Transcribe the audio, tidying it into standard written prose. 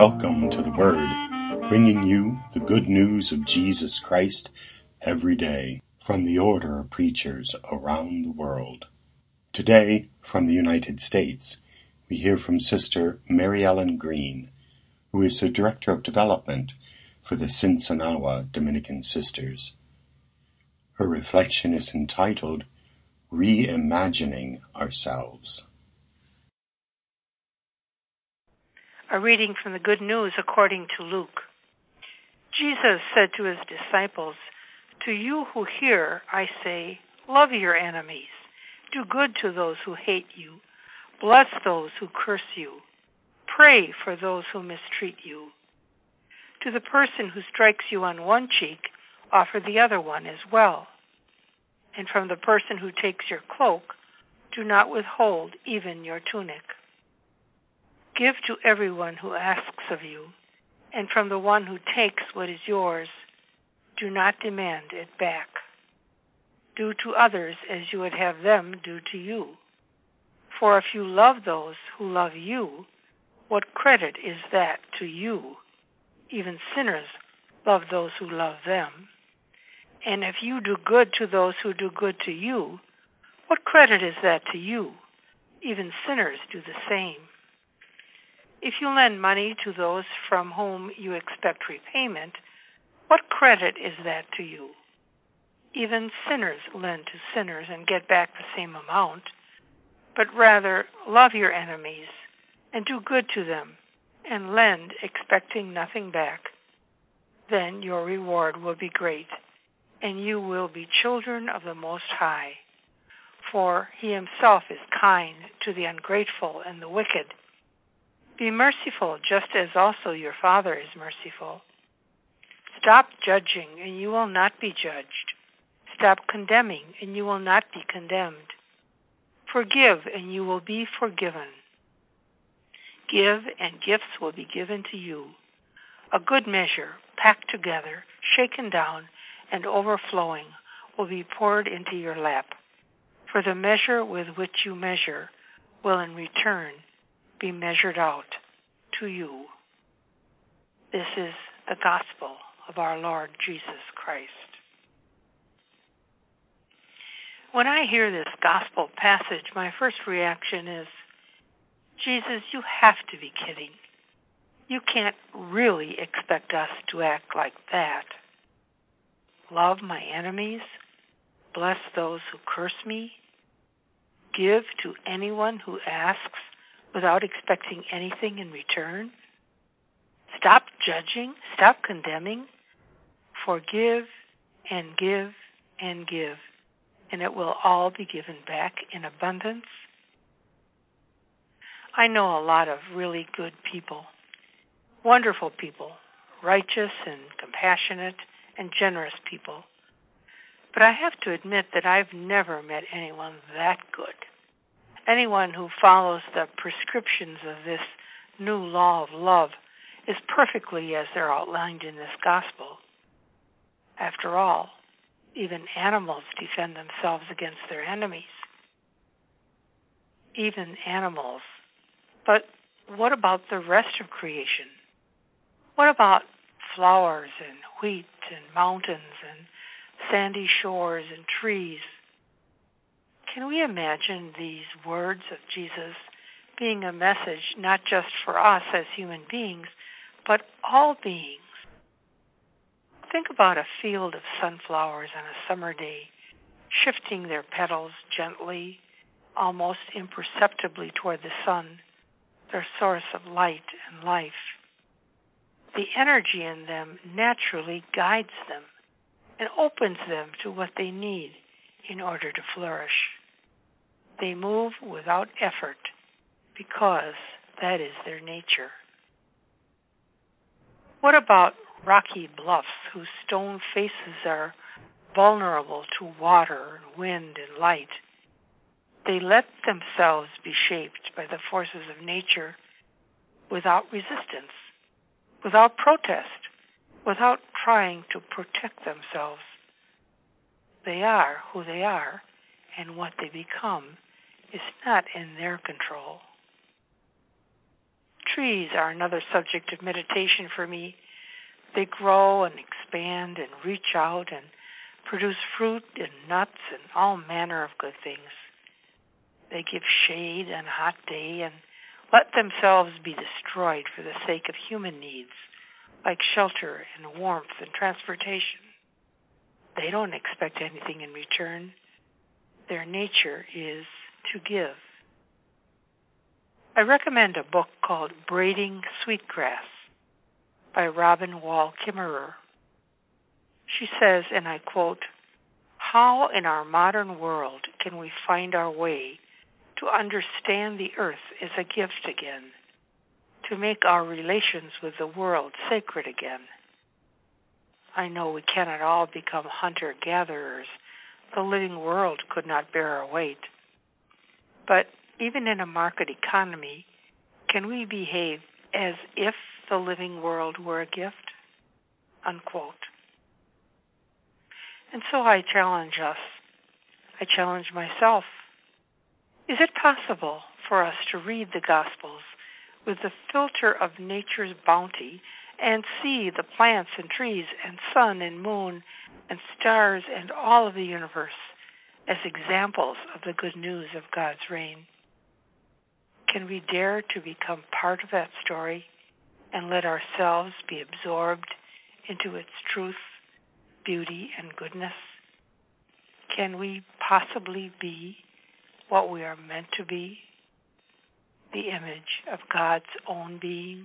Welcome to the Word, bringing you the good news of Jesus Christ every day from the order of preachers around the world. Today, from the United States, we hear from Sister Mary Ellen Green, who is the Director of Development for the Sinsinawa Dominican Sisters. Her reflection is entitled, Reimagining Ourselves. A reading from the Good News according to Luke. Jesus said to his disciples, "To you who hear, I say, love your enemies. Do good to those who hate you. Bless those who curse you. Pray for those who mistreat you. To the person who strikes you on one cheek, offer the other one as well. And from the person who takes your cloak, do not withhold even your tunic. Give to everyone who asks of you, and from the one who takes what is yours, do not demand it back. Do to others as you would have them do to you. For if you love those who love you, what credit is that to you? Even sinners love those who love them. And if you do good to those who do good to you, what credit is that to you? Even sinners do the same. If you lend money to those from whom you expect repayment, what credit is that to you? Even sinners lend to sinners and get back the same amount, but rather love your enemies and do good to them and lend expecting nothing back. Then your reward will be great, and you will be children of the Most High, for He Himself is kind to the ungrateful and the wicked. Be merciful, just as also your Father is merciful. Stop judging, and you will not be judged. Stop condemning, and you will not be condemned. Forgive, and you will be forgiven. Give, and gifts will be given to you. A good measure, packed together, shaken down, and overflowing, will be poured into your lap. For the measure with which you measure will in return be measured out to you." This is the gospel of our Lord Jesus Christ. When I hear this gospel passage, my first reaction is, Jesus, you have to be kidding. You can't really expect us to act like that. Love my enemies, bless those who curse me, give to anyone who asks, without expecting anything in return? Stop judging, stop condemning, forgive and give and give, and it will all be given back in abundance. I know a lot of really good people, wonderful people, righteous and compassionate and generous people, but I have to admit that I've never met anyone that good. Anyone who follows the prescriptions of this new law of love is perfectly as they're outlined in this gospel. After all, even animals defend themselves against their enemies. Even animals. But what about the rest of creation? What about flowers and wheat and mountains and sandy shores and trees? Can we imagine these words of Jesus being a message not just for us as human beings, but all beings? Think about a field of sunflowers on a summer day, shifting their petals gently, almost imperceptibly toward the sun, their source of light and life. The energy in them naturally guides them and opens them to what they need in order to flourish. They move without effort because that is their nature. What about rocky bluffs whose stone faces are vulnerable to water, wind, and light? They let themselves be shaped by the forces of nature without resistance, without protest, without trying to protect themselves. They are who they are, and what they become is not in their control. Trees are another subject of meditation for me. They grow and expand and reach out and produce fruit and nuts and all manner of good things. They give shade on a hot day and let themselves be destroyed for the sake of human needs, like shelter and warmth and transportation. They don't expect anything in return. Their nature is to give. I recommend a book called Braiding Sweetgrass by Robin Wall Kimmerer. She says, and I quote, "How in our modern world can we find our way to understand the earth as a gift again, to make our relations with the world sacred again? I know we cannot all become hunter-gatherers. The living world could not bear our weight. But even in a market economy, can we behave as if the living world were a gift?" Unquote. And so I challenge us. I challenge myself. Is it possible for us to read the Gospels with the filter of nature's bounty and see the plants and trees and sun and moon and stars and all of the universe as examples of the good news of God's reign? Can we dare to become part of that story and let ourselves be absorbed into its truth, beauty, and goodness? Can we possibly be what we are meant to be, the image of God's own being?